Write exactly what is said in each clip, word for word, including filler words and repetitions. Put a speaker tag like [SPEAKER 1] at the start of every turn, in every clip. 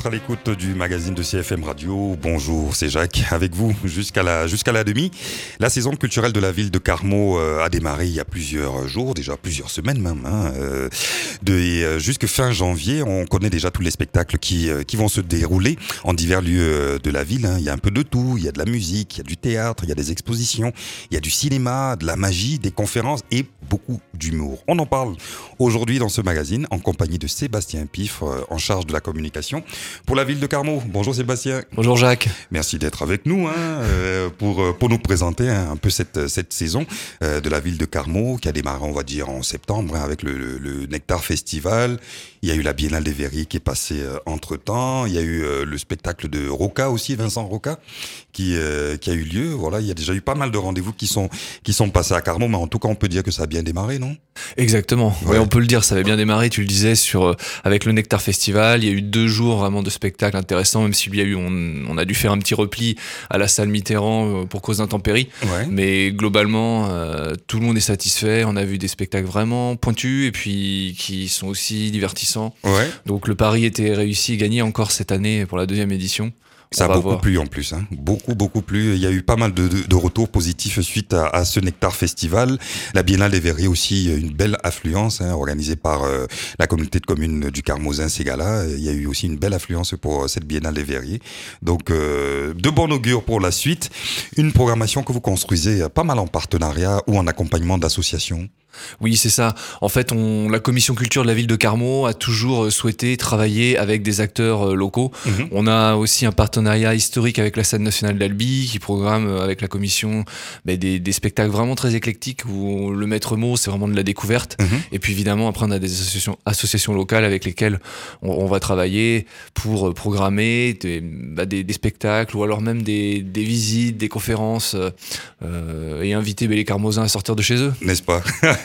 [SPEAKER 1] à l'écoute du magazine de C F M Radio. Bonjour, c'est Jacques avec vous jusqu'à la, jusqu'à la demi. La saison culturelle de la ville de Carmaux euh, a démarré il y a plusieurs jours, déjà plusieurs semaines même. Hein, euh, de, et, euh, jusque fin janvier, on connaît déjà tous les spectacles qui, euh, qui vont se dérouler en divers lieux euh, de la ville. Hein. Il y a un peu de tout, il y a de la musique, il y a du théâtre, il y a des expositions, il y a du cinéma, de la magie, des conférences et beaucoup d'humour. On en parle aujourd'hui dans ce magazine en compagnie de Sébastien Pifre, euh, en charge de la communication pour la ville de Carmaux. Bonjour Sébastien.
[SPEAKER 2] Bonjour Jacques.
[SPEAKER 1] Merci d'être avec nous hein, euh, pour, pour nous présenter hein, un peu cette, cette saison euh, de la ville de Carmaux qui a démarré on va dire en septembre hein, avec le, le, le Nectar Festival. Il y a eu la Biennale des Verriers qui est passée euh, entre temps. Il y a eu euh, le spectacle de Roca aussi, Vincent Roca, qui, euh, qui a eu lieu. Voilà, il y a déjà eu pas mal de rendez-vous qui sont, qui sont passés à Carmaux, mais en tout cas on peut dire que ça a bien démarré, non ?
[SPEAKER 2] Exactement,
[SPEAKER 1] ouais.
[SPEAKER 2] ouais, on peut le dire, ça avait bien démarré, tu le disais, sur, euh, avec le Nectar Festival. Il y a eu deux jours vraiment de spectacles intéressants, même s'il y a eu, on, on a dû faire un petit repli à la salle Mitterrand euh, pour cause d'intempéries.
[SPEAKER 1] Ouais.
[SPEAKER 2] Mais globalement, euh, tout le monde est satisfait. On a vu des spectacles vraiment pointus et puis qui sont aussi divertissants.
[SPEAKER 1] Ouais.
[SPEAKER 2] Donc le pari était réussi et gagné encore cette année pour la deuxième édition.
[SPEAKER 1] Ça a beaucoup
[SPEAKER 2] voir.
[SPEAKER 1] plu en plus, hein. beaucoup beaucoup plu. Il y a eu pas mal de, de, de retours positifs suite à, à ce Nectar Festival. La Biennale des Verriers aussi, une belle affluence hein, organisée par euh, la communauté de communes du Carmozin, ces gars-là. Il y a eu aussi une belle affluence pour cette Biennale des Verriers. Donc euh, de bon augure pour la suite. Une programmation que vous construisez pas mal en partenariat ou en accompagnement d'associations.
[SPEAKER 2] Oui, c'est ça. En fait, on, la commission culture de la ville de Carmaux a toujours souhaité travailler avec des acteurs locaux. Mmh. On a aussi un partenariat historique avec la scène nationale d'Albi qui programme avec la commission bah, des, des spectacles vraiment très éclectiques où le maître mot, c'est vraiment de la découverte. Mmh. Et puis évidemment, après, on a des associations, associations locales avec lesquelles on, on va travailler pour programmer des, bah, des, des spectacles ou alors même des, des visites, des conférences euh, et inviter bah, les Carmozins à sortir de chez eux.
[SPEAKER 1] N'est-ce pas ?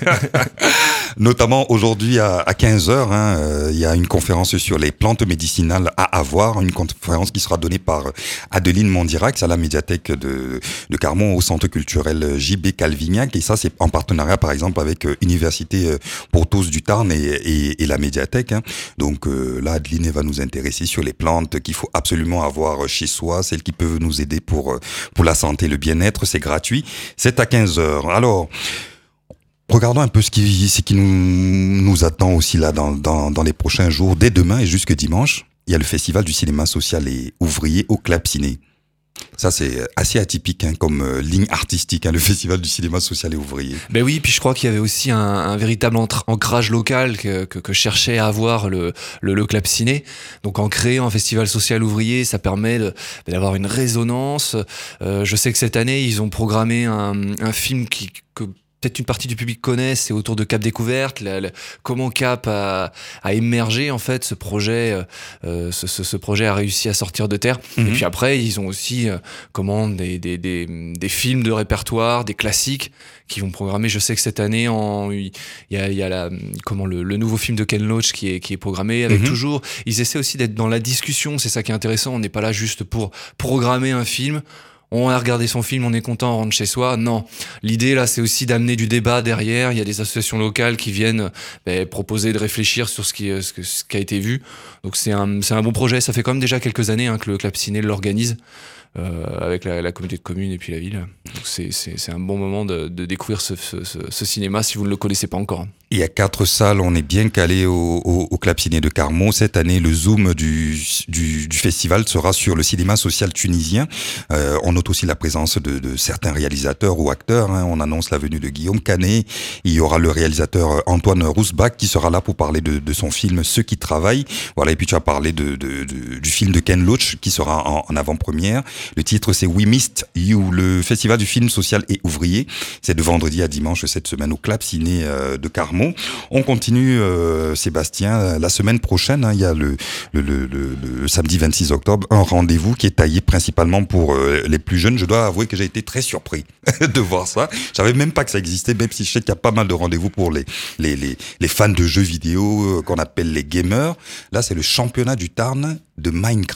[SPEAKER 1] Notamment aujourd'hui à, à quinze heures, hein, euh, il y a une conférence sur les plantes médicinales à avoir, une conférence qui sera donnée par Adeline Mondirac à la médiathèque de, de Carmaux au centre culturel J B Calvignac, et ça c'est en partenariat par exemple avec euh, Université euh, Porthos du Tarn et, et, et la médiathèque. Hein. Donc euh, là Adeline va nous intéresser sur les plantes qu'il faut absolument avoir chez soi, celles qui peuvent nous aider pour, pour la santé, le bien-être, c'est gratuit, c'est à quinze heures. Alors, regardons un peu ce qui, ce qui nous, nous attend aussi là dans, dans, dans les prochains jours. Dès demain et jusque dimanche, il y a le Festival du cinéma social et ouvrier au Club Ciné. Ça, c'est assez atypique hein, comme euh, ligne artistique, hein, le Festival du cinéma social et ouvrier.
[SPEAKER 2] Ben oui, puis je crois qu'il y avait aussi un, un véritable ancrage local que, que, que cherchait à avoir le, le, le Club Ciné. Donc en créant un festival social ouvrier, ça permet de, d'avoir une résonance. Euh, je sais que cette année, ils ont programmé un, un film qui... que peut-être une partie du public connaît, c'est autour de Cap Découverte, la, la, comment Cap a, a émergé en fait ce projet, euh, ce, ce, ce projet a réussi à sortir de terre. Mm-hmm. Et puis après, ils ont aussi euh, comment des, des, des, des films de répertoire, des classiques qui vont programmer. Je sais que cette année, en, il y a, il y a la, comment le, le nouveau film de Ken Loach qui est, qui est programmé avec mm-hmm. toujours. Ils essaient aussi d'être dans la discussion. C'est ça qui est intéressant. On n'est pas là juste pour programmer un film. On a regardé son film, on est content, on rentre chez soi. Non, l'idée là, c'est aussi d'amener du débat derrière. Il y a des associations locales qui viennent bah, proposer de réfléchir sur ce qui, ce, que, ce qui a été vu. Donc c'est un, c'est un bon projet. Ça fait quand même déjà quelques années hein, que le Club Ciné l'organise euh, avec la, la communauté de communes et puis la ville. Donc c'est, c'est, c'est un bon moment de, de découvrir ce, ce, ce, ce cinéma si vous ne le connaissez pas encore.
[SPEAKER 1] Il y a quatre salles, on est bien calé au, au, au Club Ciné de Carmaux. Cette année, le zoom du, du, du festival sera sur le cinéma social tunisien. Euh, on note aussi la présence de, de certains réalisateurs ou acteurs. Hein. On annonce la venue de Guillaume Canet. Il y aura le réalisateur Antoine Rousbach qui sera là pour parler de, de son film Ceux qui travaillent. Voilà. Et puis tu as parlé de, de, de, du film de Ken Loach qui sera en, en avant-première. Le titre c'est We Missed You. Le festival du film social et ouvrier. C'est de vendredi à dimanche cette semaine au Club Ciné euh, de Carmaux. On continue, euh, Sébastien, la semaine prochaine, hein, il y a le, le, le, le, le samedi vingt-six octobre, un rendez-vous qui est taillé principalement pour euh, les plus jeunes. Je dois avouer que j'ai été très surpris de voir ça. Je savais même pas que ça existait, même si je sais qu'il y a pas mal de rendez-vous pour les, les, les, les fans de jeux vidéo euh, qu'on appelle les gamers. Là, c'est le championnat du Tarn de Minecraft.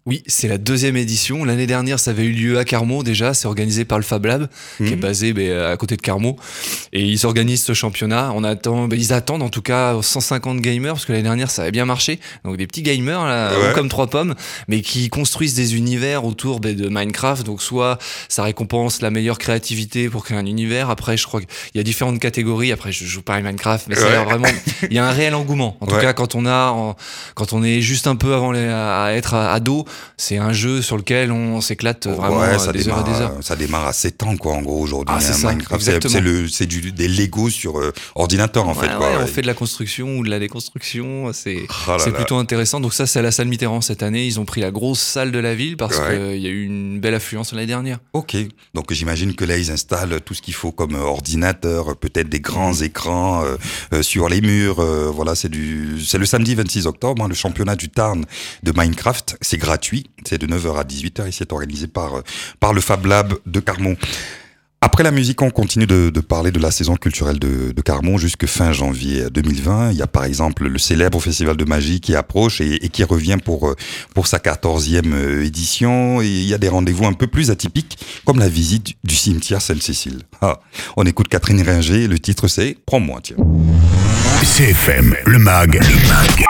[SPEAKER 2] Oui, c'est la deuxième édition. L'année dernière, ça avait eu lieu à Carmaux déjà. C'est organisé par le Fab Lab, mmh. qui est basé bah, à côté de Carmaux. Et ils organisent ce championnat. On attend, bah, ils attendent en tout cas cent cinquante gamers, parce que l'année dernière, ça avait bien marché. Donc des petits gamers, là, ouais. comme trois pommes, mais qui construisent des univers autour bah, de Minecraft. Donc soit ça récompense la meilleure créativité pour créer un univers. Après, je crois qu'il y a différentes catégories. Après, je joue pas à Minecraft, mais ouais. ça a l'air vraiment... Il y a un réel engouement. En tout ouais. cas, quand on a, en... quand on est juste un peu avant les... à être ado, c'est un jeu sur lequel on s'éclate vraiment
[SPEAKER 1] ouais, ça
[SPEAKER 2] des
[SPEAKER 1] démarre,
[SPEAKER 2] heures et des heures.
[SPEAKER 1] Ça démarre à sept ans, quoi, en gros, aujourd'hui.
[SPEAKER 2] Ah, c'est
[SPEAKER 1] hein,
[SPEAKER 2] ça,
[SPEAKER 1] Minecraft, c'est, c'est, le, c'est du, des Lego sur euh, ordinateur, en
[SPEAKER 2] ouais,
[SPEAKER 1] fait. Quoi,
[SPEAKER 2] ouais,
[SPEAKER 1] ouais.
[SPEAKER 2] On fait de la construction ou de la déconstruction, c'est,
[SPEAKER 1] oh
[SPEAKER 2] c'est plutôt intéressant. Donc ça, c'est à la salle Mitterrand cette année. Ils ont pris la grosse salle de la ville parce ouais. qu'il y a eu une belle affluence l'année dernière.
[SPEAKER 1] Ok, donc j'imagine que là, ils installent tout ce qu'il faut comme ordinateur, peut-être des grands mmh. écrans euh, euh, sur les murs. Euh, voilà, c'est, du, c'est le samedi vingt-six octobre, hein, le championnat du Tarn de Minecraft. C'est gratuit, c'est de neuf heures à dix-huit heures et c'est organisé par, par le Fab Lab de Carmaux. Après la musique, on continue de, de parler de la saison culturelle de, de Carmaux jusque fin janvier deux mille vingt. Il y a par exemple le célèbre Festival de magie qui approche et, et qui revient pour, pour sa quatorzième édition. Et il y a des rendez-vous un peu plus atypiques, comme la visite du cimetière Sainte-Cécile. Ah, on écoute Catherine Ringer, le titre c'est « Prends-moi ». Tiens.
[SPEAKER 3] C F M, le mag, le mag.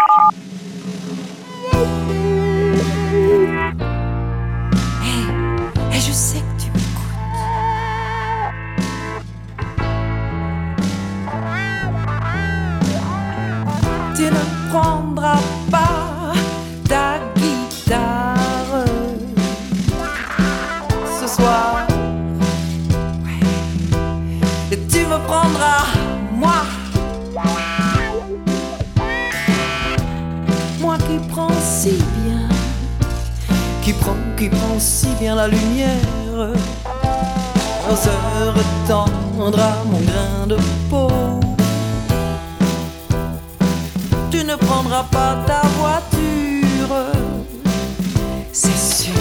[SPEAKER 4] Et je sais que tu m'écoutes. Tu ne prendras pas ta guitare ce soir. Ouais. Et tu me prendras, moi. Moi qui prends si bien. Qui prend, qui prend si bien la lumière. On se retendra mon grain de peau. Tu ne prendras pas ta voiture, c'est sûr.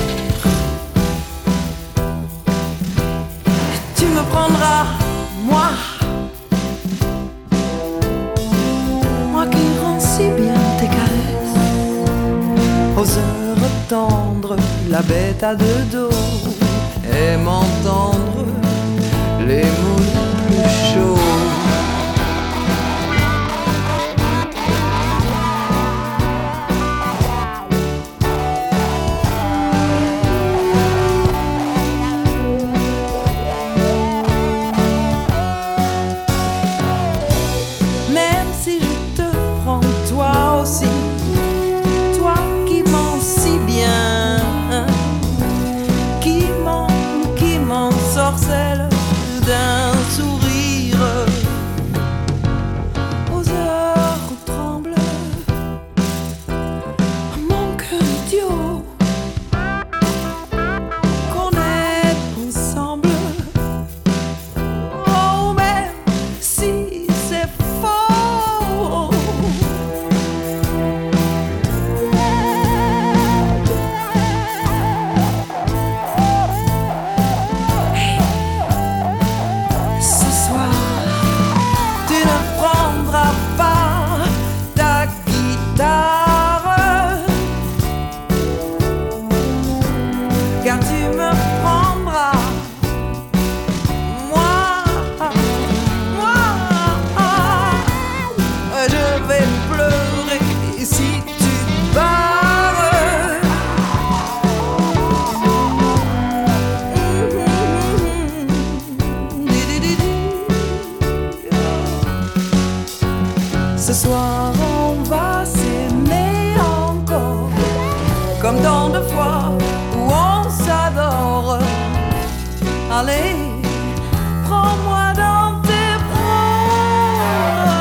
[SPEAKER 4] Tu me prendras, moi. Moi qui rends si bien tes caresses. Ose retendre la bête à deux dos et m'entendre les mots les plus chauds. Même si je te prends toi aussi, toi qui mens si bien, qui ment, qui m'ensorcelle d'un sourire, aux heures où tremble mon cœur idiot, qu'on est ensemble. Oh, même si c'est faux, ce soir, tu ne prendras pas ta guitare, car tu me prendras, moi, moi. Je vais pleurer si tu pars. Ce soir on va s'aimer encore, comme dans deux fois où on s'adore. Allez, prends-moi dans tes bras.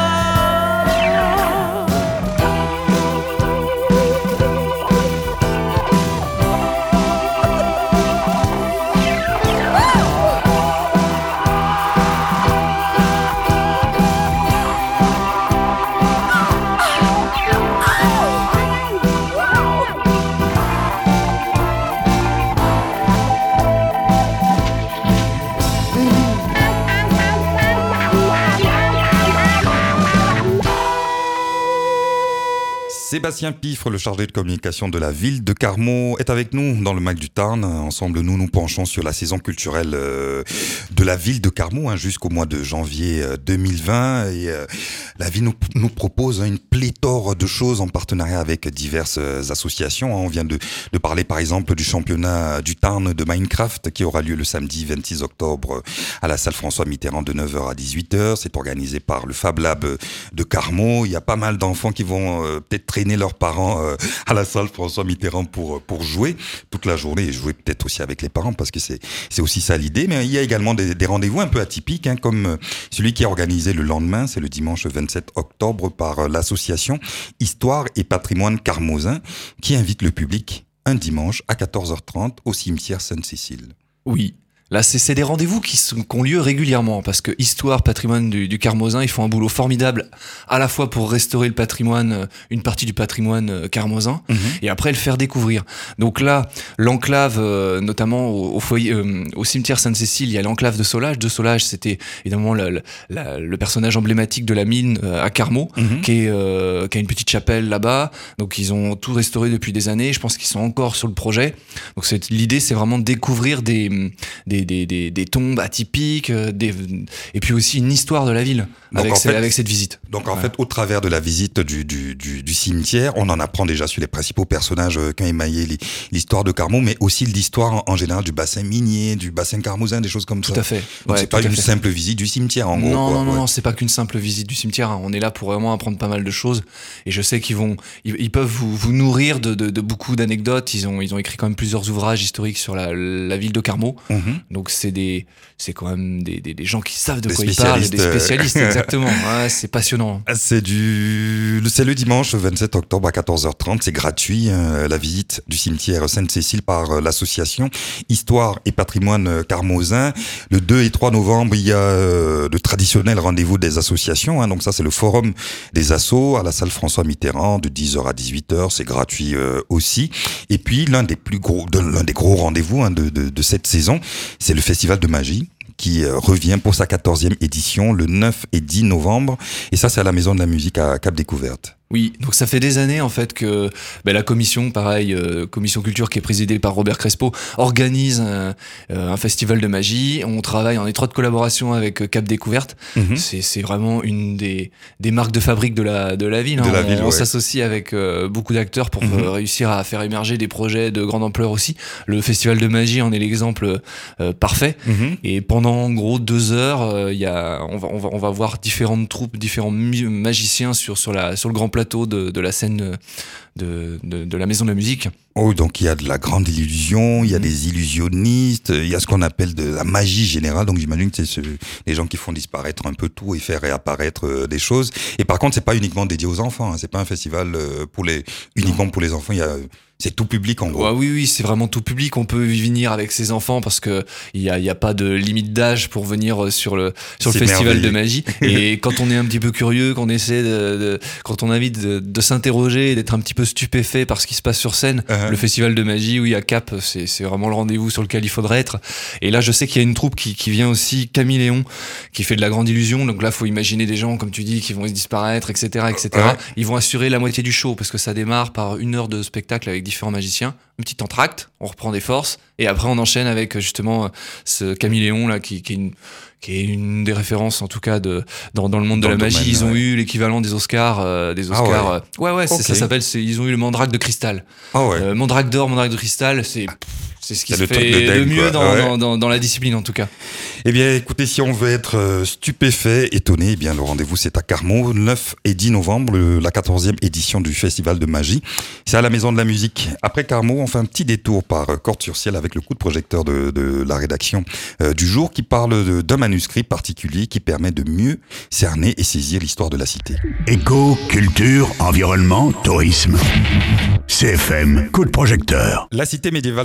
[SPEAKER 1] Sébastien Piffre, le chargé de communication de la ville de Carmaux, est avec nous dans le Mag du Tarn. Ensemble, nous nous penchons sur la saison culturelle euh, de la ville de Carmaux hein, jusqu'au mois de janvier euh, deux mille vingt. Et euh, la ville nous, nous propose hein, une pléthore de choses en partenariat avec diverses euh, associations. On vient de, de parler par exemple du championnat du Tarn de Minecraft qui aura lieu le samedi vingt-six octobre à la salle François Mitterrand de neuf heures à dix-huit heures. C'est organisé par le Fab Lab de Carmaux. Il y a pas mal d'enfants qui vont euh, peut-être traîner leurs parents euh, à la salle François Mitterrand pour pour jouer toute la journée et jouer peut-être aussi avec les parents parce que c'est c'est aussi ça l'idée. Mais il y a également des, des rendez-vous un peu atypiques hein, comme celui qui est organisé le lendemain, c'est le dimanche vingt-sept octobre par l'association Histoire et Patrimoine Carmozin qui invite le public un dimanche à quatorze heures trente au cimetière Sainte-Cécile.
[SPEAKER 2] Oui. Là, c'est, c'est des rendez-vous qui, sont, qui ont lieu régulièrement parce que Histoire, Patrimoine du, du Carmozin, ils font un boulot formidable à la fois pour restaurer le patrimoine, une partie du patrimoine carmozin, mmh. et après le faire découvrir. Donc là, l'enclave, euh, notamment au, au, foyer, euh, au cimetière Sainte-Cécile, il y a l'enclave de Solage. De Solage, c'était évidemment la, la, la, le personnage emblématique de la mine euh, à Carmaux, mmh. qui, est, euh, qui a une petite chapelle là-bas. Donc ils ont tout restauré depuis des années. Je pense qu'ils sont encore sur le projet. Donc c'est, l'idée, c'est vraiment de découvrir des, des Des, des, des tombes atypiques, des, et puis aussi une histoire de la ville avec,
[SPEAKER 1] fait,
[SPEAKER 2] avec cette visite.
[SPEAKER 1] Donc en ouais. fait, au travers de la visite du, du, du, du cimetière, on en apprend déjà sur les principaux personnages qui ont émaillé l'histoire de Carmaux, mais aussi l'histoire en, en général du bassin minier, du bassin carmozin, des choses comme
[SPEAKER 2] tout
[SPEAKER 1] ça.
[SPEAKER 2] À fait.
[SPEAKER 1] Donc
[SPEAKER 2] ouais,
[SPEAKER 1] c'est pas une fait. simple visite du cimetière en gros.
[SPEAKER 2] Non,
[SPEAKER 1] quoi,
[SPEAKER 2] non, non,
[SPEAKER 1] ouais.
[SPEAKER 2] non, c'est pas qu'une simple visite du cimetière. On est là pour vraiment apprendre pas mal de choses. Et je sais qu'ils vont, ils, ils peuvent vous, vous nourrir de, de, de beaucoup d'anecdotes. Ils ont, ils ont écrit quand même plusieurs ouvrages historiques sur la, la ville de Carmaux. Mm-hmm. Donc c'est des c'est quand même des, des, des gens qui savent de des quoi ils parlent, des spécialistes, exactement. Ouais, c'est passionnant.
[SPEAKER 1] C'est du, c'est le dimanche vingt-sept octobre à quatorze heures trente, c'est gratuit, hein, la visite du cimetière Sainte-Cécile par euh, l'association Histoire et Patrimoine Carmozin. Le deux et trois novembre, il y a euh, le traditionnel rendez-vous des associations, hein, donc ça c'est le forum des assos à la salle François Mitterrand de dix heures à dix-huit heures, c'est gratuit euh, aussi. Et puis l'un des plus gros, de, l'un des gros rendez-vous hein, de, de, de cette saison, c'est le festival de magie qui revient pour sa quatorzième édition le neuf et dix novembre. Et ça, c'est à la Maison de la Musique à Cap Découverte.
[SPEAKER 2] Oui, donc ça fait des années en fait que ben, la commission, pareil, euh, commission culture qui est présidée par Robert Crespo, organise un, euh, un festival de magie. On travaille en étroite collaboration avec Cap Découverte. Mm-hmm. C'est, c'est vraiment une des, des marques de fabrique de la, de la ville. Hein. De la on, ville on ouais. s'associe avec euh, beaucoup d'acteurs pour mm-hmm. euh, réussir à faire émerger des projets de grande ampleur aussi. Le festival de magie en est l'exemple euh, parfait. Mm-hmm. Et pendant en gros deux heures, euh, y a, on va, on va, on va voir différentes troupes, différents magiciens sur, sur, la, sur le grand plateau De, de la scène de, de, de la Maison de la Musique.
[SPEAKER 1] Oh, donc il y a de la grande illusion, il y a mmh. des illusionnistes, il y a ce qu'on appelle de la magie générale, donc j'imagine que c'est ce, les gens qui font disparaître un peu tout et faire réapparaître euh, des choses. Et par contre, c'est pas uniquement dédié aux enfants, hein, c'est pas un festival euh, pour les, uniquement non. pour les enfants, il y a... C'est tout public en gros.
[SPEAKER 2] Ouais, oui, oui, c'est vraiment tout public. On peut y venir avec ses enfants parce que il y a, il y a pas de limite d'âge pour venir sur le sur le c'est festival merveilleux. De magie. Et quand on est un petit peu curieux, qu'on essaie de, de quand on a envie de, de s'interroger, d'être un petit peu stupéfait par ce qui se passe sur scène, uh-huh. le festival de magie, oui, à Cap, c'est c'est vraiment le rendez-vous sur lequel il faudrait être. Et là, je sais qu'il y a une troupe qui qui vient aussi, Camille Léon, qui fait de la grande illusion. Donc là, faut imaginer des gens, comme tu dis, qui vont disparaître, et cetera, et cetera. Uh-huh. Ils vont assurer la moitié du show parce que ça démarre par une heure de spectacle avec différents magiciens, un petit entracte, on reprend des forces et après on enchaîne avec justement ce Camille Léon là qui, qui est une qui est une des références en tout cas de dans, dans le monde dans de la magie. Domaine, ils ont ouais. eu l'équivalent des Oscars, euh, des Oscars. Ah ouais, ouais, ouais okay. ça s'appelle. C'est, ils ont eu le Mandrake de cristal. Ah ouais. Euh, Mandrake d'or, Mandrake de cristal, c'est. C'est ce qui c'est se fait de, de mieux dans, ouais. dans, dans, dans la discipline en tout cas.
[SPEAKER 1] Eh bien écoutez, si on veut être stupéfait, étonné, eh bien le rendez-vous c'est à Carmaux, neuf et dix novembre, le, la quatorzième édition du Festival de Magie. C'est à la Maison de la Musique. Après Carmaux, on fait un petit détour par Cordes-sur-Ciel avec le coup de projecteur de, de la rédaction euh, du jour qui parle de, d'un manuscrit particulier qui permet de mieux cerner et saisir l'histoire de la cité.
[SPEAKER 3] Éco, culture, environnement, tourisme. C F M, coup de projecteur.
[SPEAKER 1] La cité médiévale de Cordes-sur-Ciel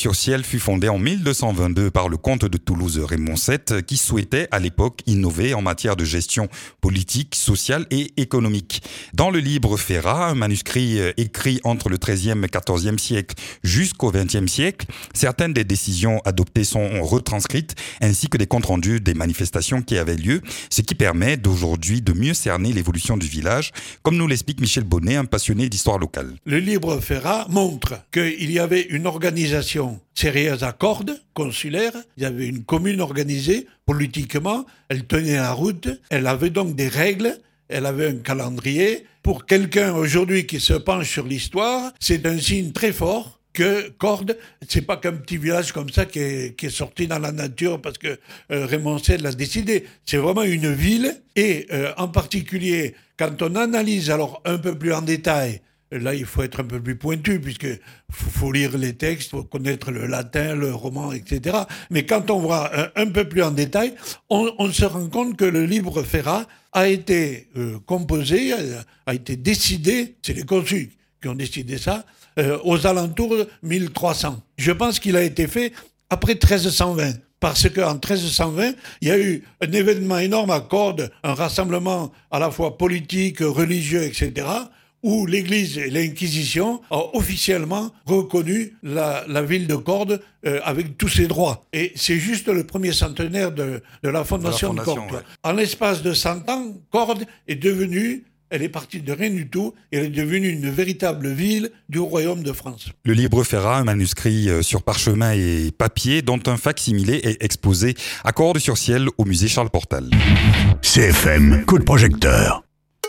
[SPEAKER 1] sur Ciel fut fondé en mille deux cent vingt-deux par le comte de Toulouse Raymond sept, qui souhaitait à l'époque innover en matière de gestion politique, sociale et économique. Dans le livre Ferrat, un manuscrit écrit entre le treizième et quatorzième siècle jusqu'au vingtième siècle, certaines des décisions adoptées sont retranscrites, ainsi que des comptes rendus des manifestations qui avaient lieu, ce qui permet d'aujourd'hui de mieux cerner l'évolution du village, comme nous l'explique Michel Bonnet, un passionné d'histoire locale.
[SPEAKER 5] Le livre Ferrat montre qu'il y avait une organisation sérieuse à cordes, consulaire, il y avait une commune organisée politiquement, elle tenait la route, elle avait donc des règles, elle avait un calendrier. Pour quelqu'un aujourd'hui qui se penche sur l'histoire, c'est un signe très fort que Cordes, c'est pas qu'un petit village comme ça qui est, qui est sorti dans la nature parce que euh, Raymond sept l'a décidé. C'est vraiment une ville et euh, en particulier, quand on analyse alors un peu plus en détail, là il faut être un peu plus pointu puisque faut, faut lire les textes, faut connaître le latin, le roman, et cetera. Mais quand on voit un, un peu plus en détail, on, on se rend compte que le livre Ferrat a été euh, composé, a, a été décidé, c'est les consuls qui ont décidé ça, euh, aux alentours de mille trois cents. Je pense qu'il a été fait après treize cent vingt. Parce qu'en treize cent vingt, il y a eu un événement énorme à Cordes, un rassemblement à la fois politique, religieux, et cetera, où l'Église et l'Inquisition ont officiellement reconnu la, la ville de Cordes euh, avec tous ses droits. Et c'est juste le premier centenaire de, de la fondation de, la fondation, de Cordes. Ouais. En l'espace de cent ans, Cordes est devenue... Elle est partie de rien du tout et elle est devenue une véritable ville du royaume de France.
[SPEAKER 1] Le livre Ferrat, un manuscrit sur parchemin et papier dont un fac-similé est exposé à Cordes-sur-Ciel au musée Charles Portal.
[SPEAKER 3] C F M, coup de projecteur.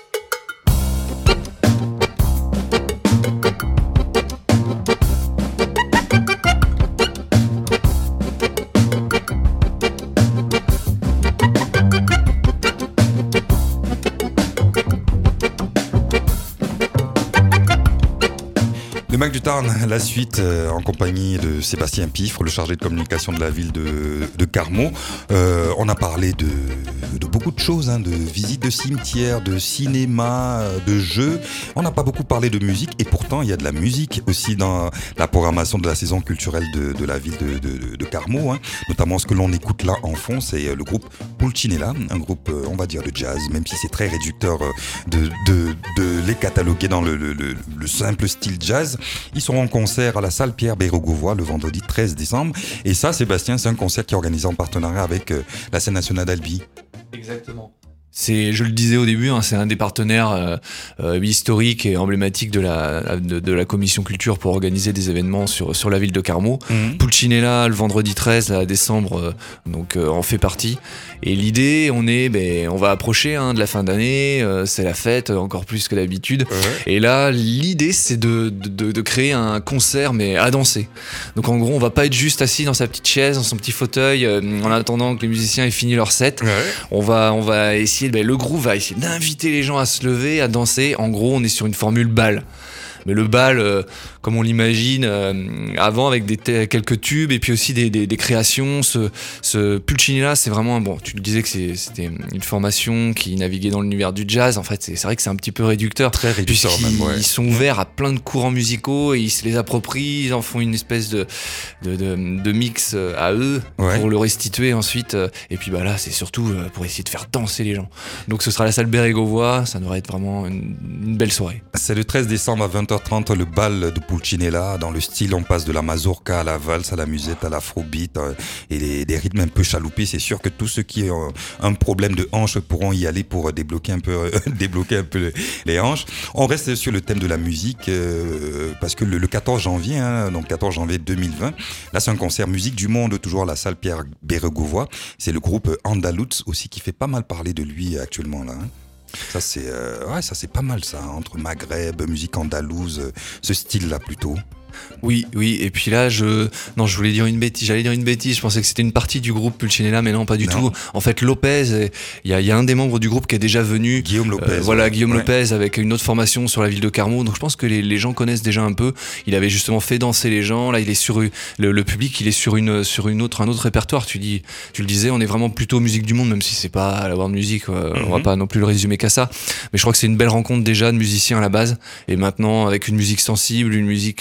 [SPEAKER 1] Le Mac du Tarn, la suite euh, en compagnie de Sébastien Piffre, le chargé de communication de la ville de, de Carmaux. Euh, on a parlé de, de beaucoup de choses, hein, de visites de cimetières, de cinéma, de jeux. On n'a pas beaucoup parlé de musique et pourtant il y a de la musique aussi dans la programmation de la saison culturelle de, de la ville de, de, de Carmaux. Hein. Notamment ce que l'on écoute là en fond, c'est le groupe Pulcinella, un groupe on va dire de jazz, même si c'est très réducteur de, de, de les cataloguer dans le, le, le, le simple style jazz. Ils seront en concert à la salle Pierre Bérégovoy le vendredi treize décembre. Et ça, Sébastien, c'est un concert qui est organisé en partenariat avec euh, la scène nationale d'Albi.
[SPEAKER 2] Exactement. C'est, je le disais au début, hein, c'est un des partenaires euh, euh, historiques et emblématiques de la, de, de la commission culture pour organiser des événements sur, sur la ville de Carmaux. Mmh. Pulcinella, le vendredi treize là, décembre, euh, donc euh, en fait partie. Et l'idée, on est, ben, on va approcher hein, de la fin d'année, euh, c'est la fête, encore plus que d'habitude. Ouais. Et là, l'idée, c'est de, de, de créer un concert, mais à danser. Donc en gros, on va pas être juste assis dans sa petite chaise, dans son petit fauteuil, euh, en attendant que les musiciens aient fini leur set. Ouais. On va, on va essayer Ben, le groupe va essayer d'inviter les gens à se lever, à danser. En gros, on est sur une formule bal. Mais le bal, euh, comme on l'imagine, euh, avant avec des t- quelques tubes et puis aussi des, des, des créations. Ce, ce Pulcinella, c'est vraiment bon. Tu le disais que c'est, c'était une formation qui naviguait dans l'univers du jazz. En fait, c'est, c'est vrai que c'est un petit peu réducteur.
[SPEAKER 1] Très réducteur même. Ouais.
[SPEAKER 2] Ils sont ouverts à plein de courants musicaux et ils se les approprient. Ils en font une espèce de de, de, de mix à eux ouais. pour le restituer ensuite. Et puis bah là, c'est surtout pour essayer de faire danser les gens. Donc ce sera la salle Bérégovoy. Ça devrait être vraiment une, une belle soirée.
[SPEAKER 1] C'est le treize décembre à vingt heures trente, le bal de Pulcinella. Dans le style, on passe de la mazurka à la valse, à la musette, à l'afrobeat euh, et les, des rythmes un peu chaloupés. C'est sûr que tous ceux qui ont un problème de hanche pourront y aller pour débloquer un peu, euh, débloquer un peu les hanches. On reste sur le thème de la musique euh, parce que le, le quatorze janvier, hein, donc quatorze janvier deux mille vingt, là c'est un concert musique du monde, toujours à la salle Pierre Bérégovoy. C'est le groupe Andaluz aussi qui fait pas mal parler de lui actuellement là. Hein. Ça c'est euh, ouais, ça c'est pas mal ça, entre Maghreb, musique andalouse, euh, ce style-là plutôt.
[SPEAKER 2] Oui, oui, et puis là, je, non, je voulais dire une bêtise, j'allais dire une bêtise, je pensais que c'était une partie du groupe Pulcinella, mais non, pas du non. tout. En fait, Lopez, il y a, y a un des membres du groupe qui est déjà venu.
[SPEAKER 1] Guillaume Lopez.
[SPEAKER 2] Euh, voilà,
[SPEAKER 1] ouais.
[SPEAKER 2] Guillaume
[SPEAKER 1] ouais.
[SPEAKER 2] Lopez avec une autre formation sur la ville de Carmaux, donc je pense que les, les gens connaissent déjà un peu. Il avait justement fait danser les gens, là, il est sur, le, le public, il est sur une, sur une autre, un autre répertoire, tu dis, tu le disais, on est vraiment plutôt musique du monde, même si c'est pas à la World Music, euh, mm-hmm. on va pas non plus le résumer qu'à ça. Mais je crois que c'est une belle rencontre déjà de musiciens à la base, et maintenant, avec une musique sensible, une musique vraiment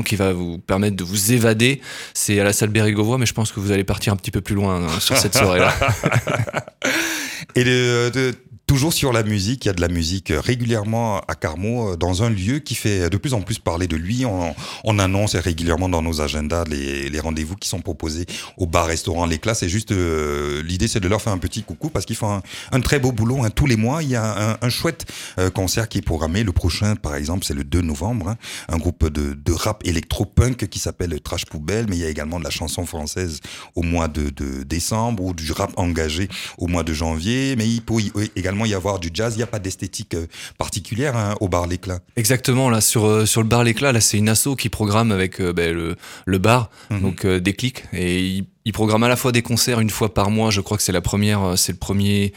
[SPEAKER 2] qui va vous permettre de vous évader. C'est à la salle Bérégovoy, mais je pense que vous allez partir un petit peu plus loin hein, sur cette soirée-là.
[SPEAKER 1] Et de, de, toujours sur la musique, il y a de la musique régulièrement à Carmaux, dans un lieu qui fait de plus en plus parler de lui. On, on annonce régulièrement dans nos agendas les, les rendez-vous qui sont proposés au bar-restaurant L'Éclat. C'est juste, euh, l'idée c'est de leur faire un petit coucou parce qu'ils font un, un très beau boulot. Hein. Tous les mois, il y a un, un chouette euh, concert qui est programmé. Le prochain, par exemple, c'est le deux novembre. Hein. Un groupe de, de rap électro-punk qui s'appelle Trash Poubelle, mais il y a également de la chanson française au mois de, de décembre ou du rap engagé au mois de janvier. Mais il peut y, également y avoir du jazz. Il n'y a pas d'esthétique particulière hein, au bar L'Éclat.
[SPEAKER 2] Exactement, là sur euh, sur le bar L'Éclat, là c'est une asso qui programme avec euh, ben, le le bar, mm-hmm. donc euh, Déclic, et il, il programme à la fois des concerts une fois par mois. Je crois que c'est la première, c'est le premier.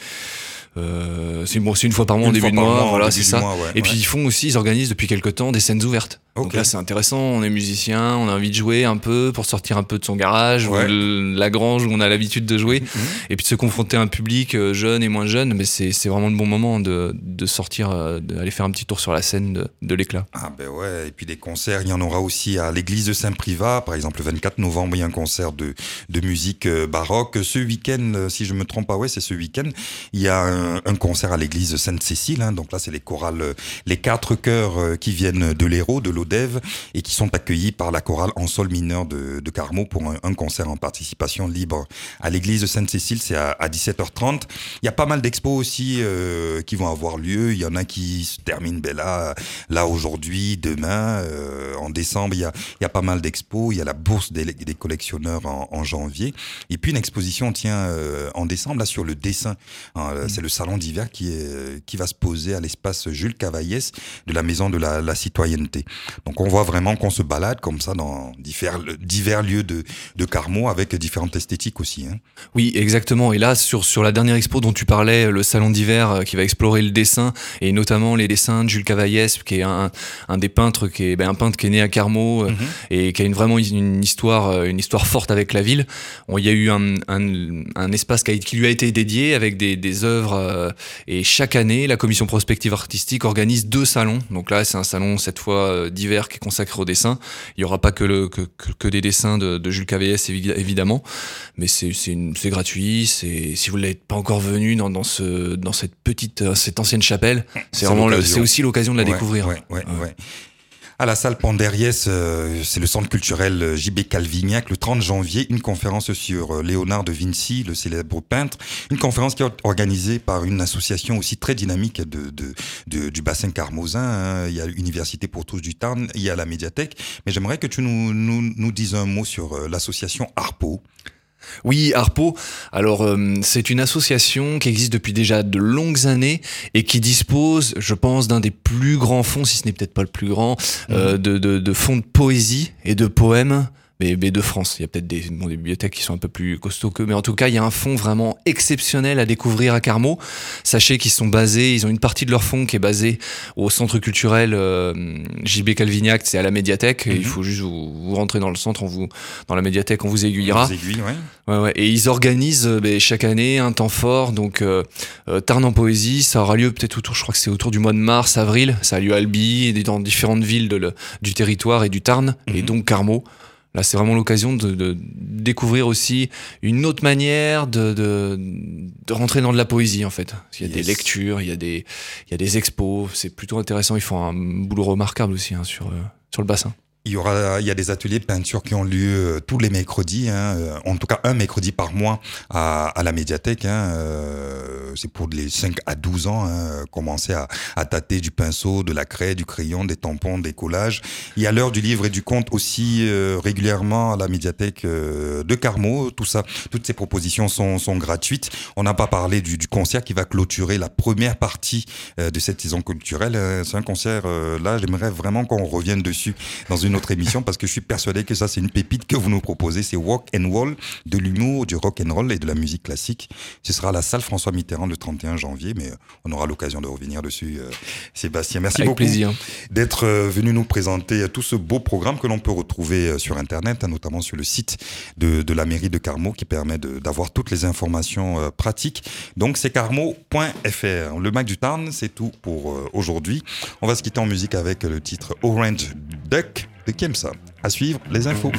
[SPEAKER 2] Euh, c'est, bon, c'est une fois par mois en début de mois, mois, voilà, c'est ça. Mois, ouais, et ouais. Puis ils font aussi, ils organisent depuis quelque temps des scènes ouvertes. Okay. Donc là, c'est intéressant. On est musicien, on a envie de jouer un peu pour sortir un peu de son garage, ouais. ou le, la grange où on a l'habitude de jouer, mm-hmm. et puis de se confronter à un public jeune et moins jeune. Mais c'est, c'est vraiment le bon moment de, de sortir, d'aller faire un petit tour sur la scène de, de L'Éclat.
[SPEAKER 1] Ah ben ouais. Et puis des concerts, il y en aura aussi à l'église de Saint-Privat, par exemple, le vingt-quatre novembre, il y a un concert de de musique baroque. Ce week-end, si je me trompe pas, ouais, c'est ce week-end. Il y a un, un concert à l'église de Sainte-Cécile. Hein. Donc là, c'est les chorales, les quatre chœurs qui viennent de l'Hérault, de l'Odève, et qui sont accueillis par la chorale en sol mineur de, de Carmaux pour un, un concert en participation libre à l'église de Sainte-Cécile. C'est à, à dix-sept heures trente. Il y a pas mal d'expos aussi euh, qui vont avoir lieu. Il y en a qui se terminent ben là, là aujourd'hui, demain. Euh, en décembre, il y a, il y a pas mal d'expos. Il y a la bourse des, des collectionneurs en, en janvier. Et puis une exposition tient euh, en décembre là sur le dessin. Hein, mmh. C'est le salon d'hiver qui, est, qui va se poser à l'espace Jules Cavaillès de la Maison de la, la Citoyenneté. Donc on voit vraiment qu'on se balade comme ça dans divers, divers lieux de, de Carmaux avec différentes esthétiques aussi. Hein.
[SPEAKER 2] Oui, exactement. Et là, sur, sur la dernière expo dont tu parlais, le salon d'hiver qui va explorer le dessin, et notamment les dessins de Jules Cavaillès, qui est un, un des peintres, qui est ben, un peintre qui est né à Carmaux, mm-hmm. et qui a une, vraiment une histoire, une histoire forte avec la ville. Il y a eu un, un, un espace qui, a, qui lui a été dédié avec des, des œuvres, euh, et chaque année, la commission prospective artistique organise deux salons. Donc là, c'est un salon cette fois euh, d'hiver qui est consacré au dessin. Il y aura pas que le que, que, que des dessins de, de Jules Cavaillès évidemment, mais c'est c'est, une, c'est gratuit. C'est si vous n'êtes pas encore venu dans dans ce dans cette petite cette ancienne chapelle, c'est, c'est vraiment le, c'est aussi l'occasion de la
[SPEAKER 1] ouais,
[SPEAKER 2] découvrir.
[SPEAKER 1] Ouais, ouais, ouais. ouais. À la salle Pandériès, euh, c'est le centre culturel J B Calvignac, le trente janvier, une conférence sur Léonard de Vinci, le célèbre peintre. Une conférence qui est organisée par une association aussi très dynamique de, de, de du bassin carmosin. Hein. Il y a l'Université pour tous du Tarn, il y a la médiathèque. Mais j'aimerais que tu nous, nous, nous dises un mot sur l'association Harpo.
[SPEAKER 2] Oui, Harpo. Alors, euh, c'est une association qui existe depuis déjà de longues années et qui dispose, je pense, d'un des plus grands fonds, si ce n'est peut-être pas le plus grand, mmh. euh, de, de, de fonds de poésie et de poèmes. Mais, mais de France, il y a peut-être des, bon, des bibliothèques qui sont un peu plus costauds qu'eux, mais en tout cas, il y a un fonds vraiment exceptionnel à découvrir à Carmaux. Sachez qu'ils sont basés, ils ont une partie de leur fonds qui est basée au centre culturel euh, J B Calvignac, c'est à la médiathèque. Mm-hmm. Il faut juste vous, vous rentrer dans le centre, on vous, dans la médiathèque, on vous aiguillera.
[SPEAKER 1] On vous aiguille, ouais.
[SPEAKER 2] Ouais, ouais. Et ils organisent euh, bah, chaque année un temps fort, donc euh, euh, Tarn en poésie, ça aura lieu peut-être autour, je crois que c'est autour du mois de mars, avril. Ça a lieu à Albi et dans différentes villes de le, du territoire et du Tarn, mm-hmm. et donc Carmaux. Là, c'est vraiment l'occasion de, de découvrir aussi une autre manière de, de, de rentrer dans de la poésie, en fait. Il y a yes. des lectures, il y a des, il y a des expos. C'est plutôt intéressant. Ils font un boulot remarquable aussi hein, sur, euh, sur le bassin.
[SPEAKER 1] Il y aura, il y a des ateliers de peinture qui ont lieu tous les mercredis, hein, en tout cas un mercredi par mois à, à la médiathèque. Hein, euh, c'est pour les cinq à douze ans, hein, commencer à, à tâter du pinceau, de la craie, du crayon, des tampons, des collages. Il y a l'heure du livre et du conte aussi euh, régulièrement à la médiathèque euh, de Carmaux. Tout ça, toutes ces propositions sont, sont gratuites. On n'a pas parlé du, du concert qui va clôturer la première partie euh, de cette saison culturelle. C'est un concert, euh, là, j'aimerais vraiment qu'on revienne dessus dans une autre émission parce que je suis persuadé que ça c'est une pépite que vous nous proposez, c'est Walk and Roll, de l'humour, du rock and roll et de la musique classique. Ce sera à la salle François Mitterrand le trente et un janvier, mais on aura l'occasion de revenir dessus. Euh, Sébastien, merci
[SPEAKER 2] Avec
[SPEAKER 1] beaucoup
[SPEAKER 2] plaisir.
[SPEAKER 1] d'être euh, venu nous présenter tout ce beau programme que l'on peut retrouver euh, sur internet, hein, notamment sur le site de, de la mairie de Carmaux qui permet de, d'avoir toutes les informations euh, pratiques. Donc c'est carmaux point f r. Le Mac du Tarn, c'est tout pour euh, aujourd'hui. On va se quitter en musique avec le titre Orange Duck qui aiment ça. À suivre, les infos.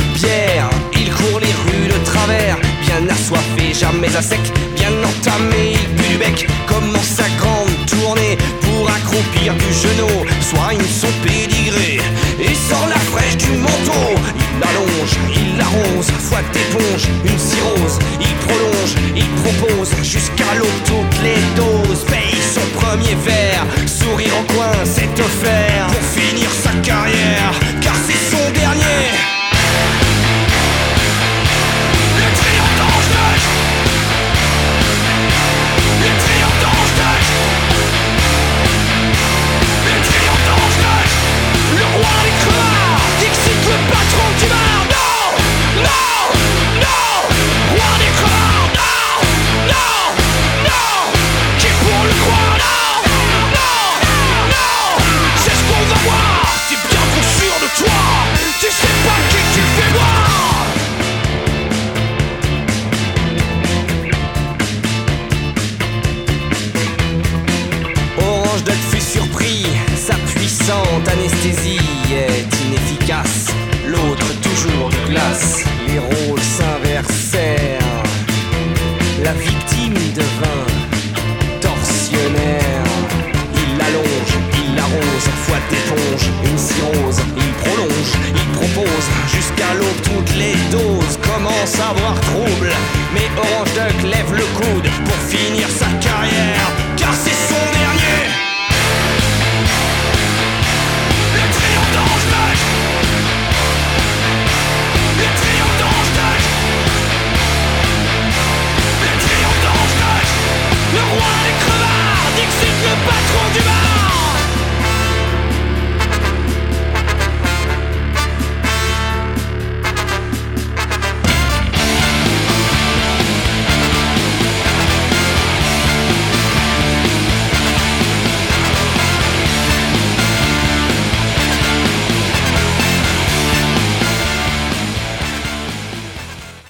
[SPEAKER 6] Jamais à sec, bien entamé.